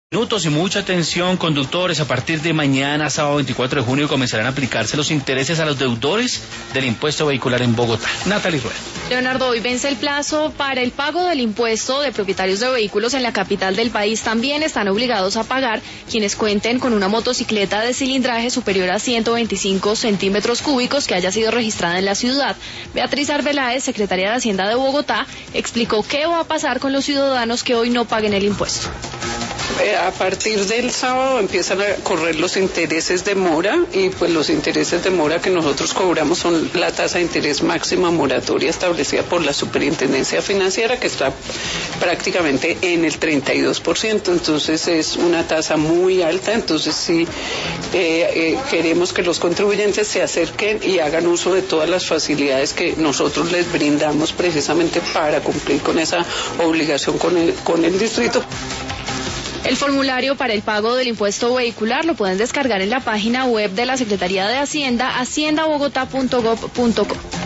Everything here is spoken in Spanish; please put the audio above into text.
Minutos y mucha atención, conductores. A partir de mañana, sábado 24 de junio, comenzarán a aplicarse los intereses a los deudores del impuesto vehicular en Bogotá. Natalie Rueda. Leonardo, hoy vence el plazo para el pago del impuesto de propietarios de vehículos en la capital del país. También están obligados a pagar quienes cuenten con una motocicleta de cilindraje superior a 125 centímetros cúbicos que haya sido registrada en la ciudad. Beatriz Arbeláez, secretaria de Hacienda de Bogotá, explicó qué va a pasar con los ciudadanos que hoy no paguen el impuesto. A partir del sábado empiezan a correr los intereses de mora y pues los intereses de mora que nosotros cobramos son la tasa de interés máxima moratoria establecida por la Superintendencia Financiera, que está prácticamente en el 32%, entonces es una tasa muy alta. Entonces sí queremos que los contribuyentes se acerquen y hagan uso de todas las facilidades que nosotros les brindamos precisamente para cumplir con esa obligación con el distrito. El formulario para el pago del impuesto vehicular lo pueden descargar en la página web de la Secretaría de Hacienda, haciendabogotá.gov.co.